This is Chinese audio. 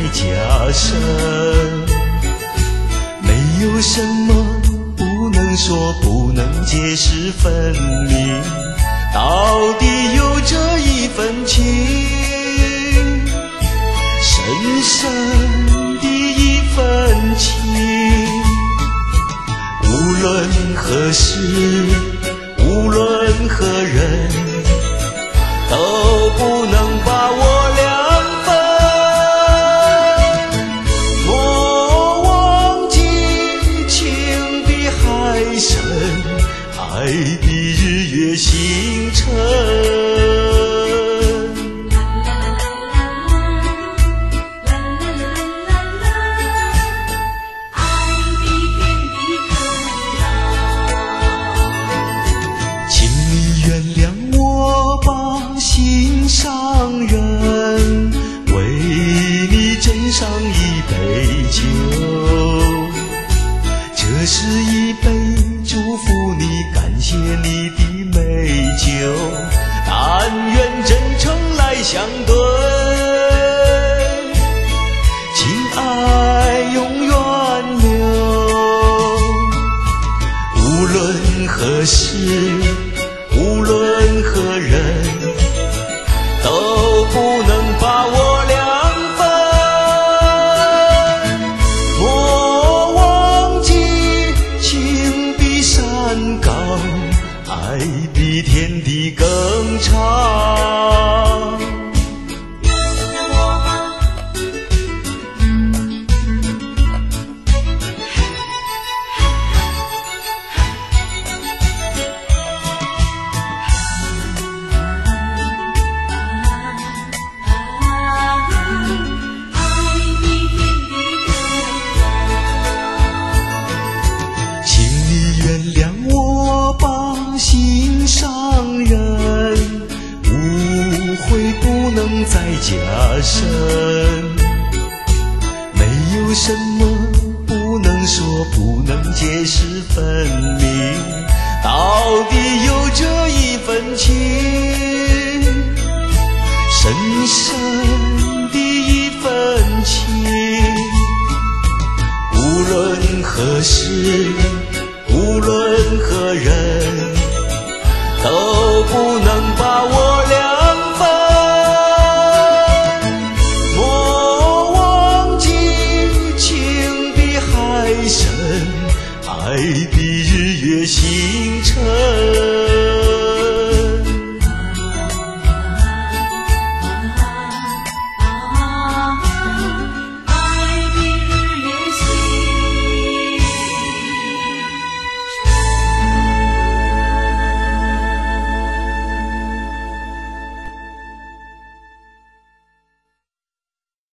加深。没有什么不能说，不能解释分明，到底有这一份情，深深的一份情。无论何时，无论何人，都不能把我两分。莫忘记情比海深，爱比日月星辰。心上人，为你斟上一杯酒，这是一杯祝福你，感谢你的美酒，但愿真诚来相对，情爱永远留。无论何时，无论何人，都不能把我两分。莫忘记情比山高，爱比天地更长。心上人，误会不能再加深。没有什么不能说，不能解释分明，到底有这一份情，深深的一份情。无论何时，无论何人，都不能把我两分。莫忘记情比海深，爱比日月星辰。